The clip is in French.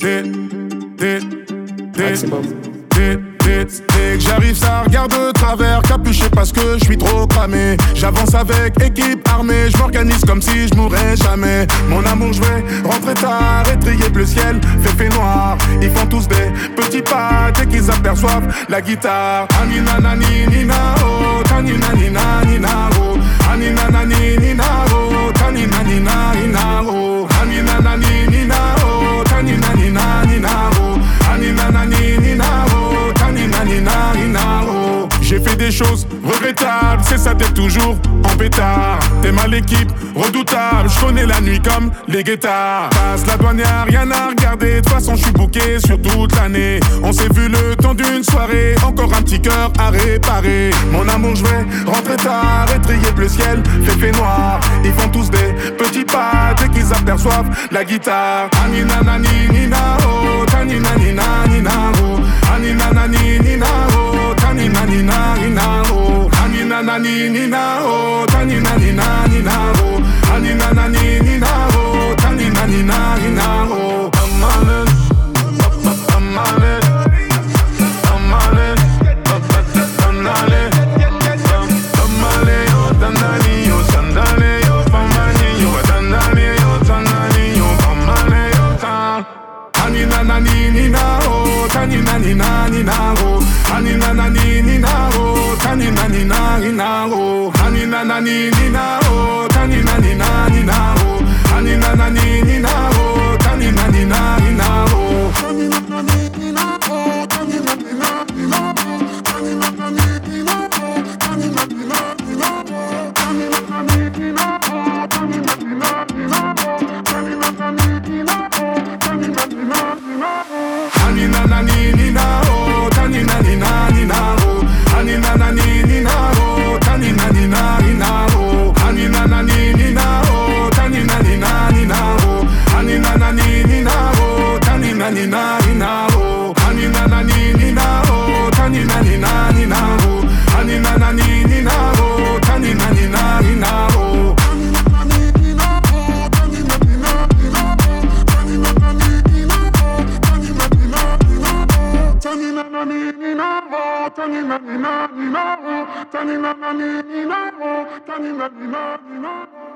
Maximum. Dès que j'arrive, ça regarde de travers, capuché parce que je suis trop cramé. J'avance avec équipe armée, je m'organise comme si je mourrais jamais. Mon amour, je vais rentrer tard, étrier le ciel, fait noir. Ils font tous des petits pas dès qu'ils aperçoivent la guitare. Anina nani nina oh, tanina nina nina oh, anina nani nina oh, tanina nina nina oh, anina nani nina oh, tanina nina nina oh, anina nani nina oh, tanina nina nina oh. J'ai fait des choses regrettables, c'est ça t'es toujours en pétard. T'es mal équipe, redoutable, je connais la nuit comme les guettards. Passe la douane, y'a rien à regarder, de toute façon je suis booké sur toute l'année. On s'est vu le temps d'une soirée, encore un petit cœur à réparer. Mon amour, je vais rentrer tard, étrier le ciel, fait noir. Ils font tous des petits pas dès qu'ils aperçoivent la guitare. Anina nani nina oh, tanina nina nina oh, anina nani nina oh, tanina nina nina oh, anina nani nina oh, tanina nina nina oh, anina nani nina oh, tanina nina nina oh. Anina nani nina oh, tanina nina nina oh, anina nani nina oh, tanina nina nina oh, anina nani nina oh, tanina nina nina oh, anina nani nina oh, tanina nina nina oh, tanina nani nina oh, tanina nina nina oh, tanina nani nina oh, tanina nina nina oh, tanina nani nina oh, tanina nina nina oh, tanina nani nina oh, tanina nina nina oh, anina nani nina oh, tanina nina nina oh, anina nani nina oh, tanina nina nina oh, anina nani nina oh, tanina nina nina oh, anina nani nina oh, tanina nina nina oh, anina nani nina oh, tanina nina nina oh, anina nani nina oh, tanina nina nina oh. Tanina nani nina oh, tanina nina nina oh, tanina nani nina oh, tanina nina nina oh.